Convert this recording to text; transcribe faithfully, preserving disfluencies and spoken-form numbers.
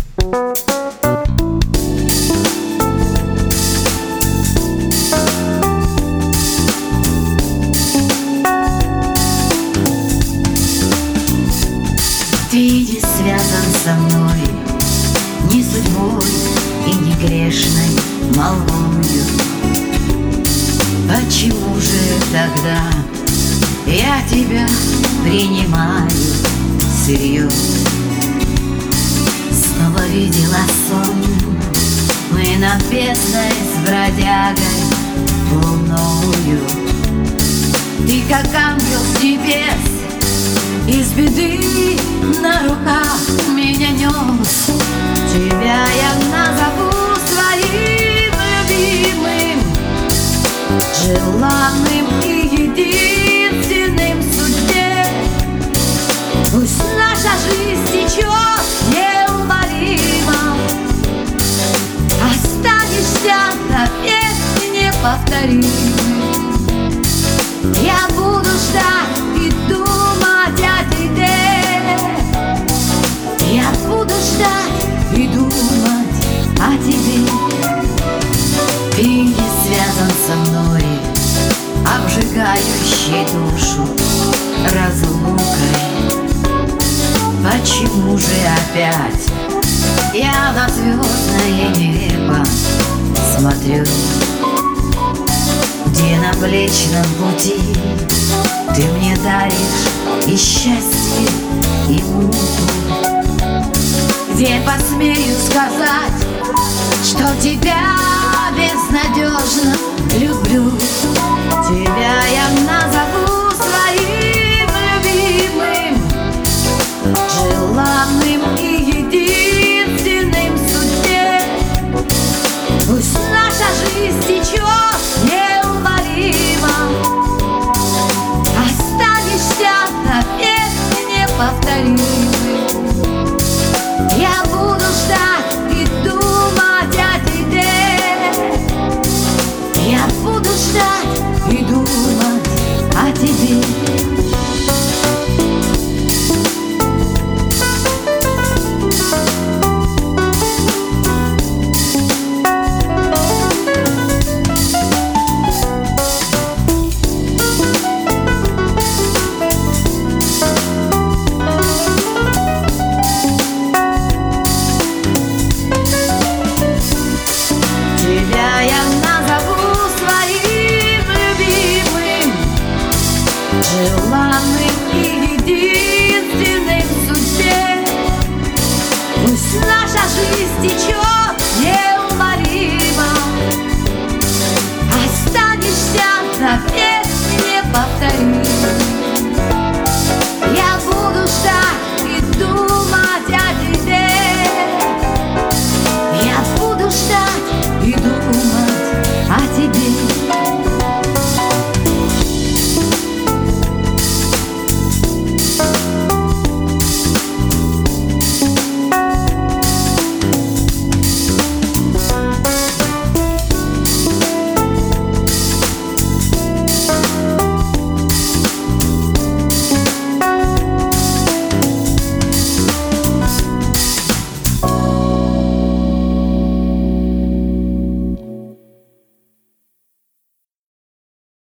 Ты не связан со мной ни судьбой и ни грешной молвою. Почему же тогда я тебя принимаю всерьез? Снова видела сон, мы над бездной с бродягой луною. Ты как ангел с небес, из беды на руках меня нес. Тебя я назову своим любимым, желанным и единственным в судьбе. Пусть наша жизнь течет неумолимо, останешься навек неповторимым. Я буду ждать и думать о тебе. Я буду ждать и думать о тебе. Ты не связан со мной обжигающей душу разлукой. Почему же опять я на звездное небо смотрю, где на Млечном Пути ты мне даришь и счастье, и муку? Где посмею сказать, что тебя безнадежно люблю? Тебя я назову своим любимым, желанным и единственным в судьбе. Пусть наша жизнь течет неумолимо, останешься навек неповторимым. Я буду ждать и думать о тебе. Я буду ждать и думать о тебе. Тебя я назову своим любимым, желанным и единственным в судьбе. Пусть наша жизнь течет неумолимо, останешься навек